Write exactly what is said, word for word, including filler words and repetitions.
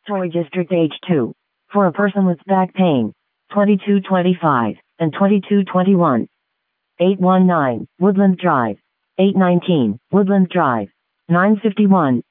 Torrey District H two. For a person with back pain. twenty-two twenty-five and twenty-two twenty-one. eight one nine, Woodland Drive. eight nineteen, Woodland Drive. nine fifty-one,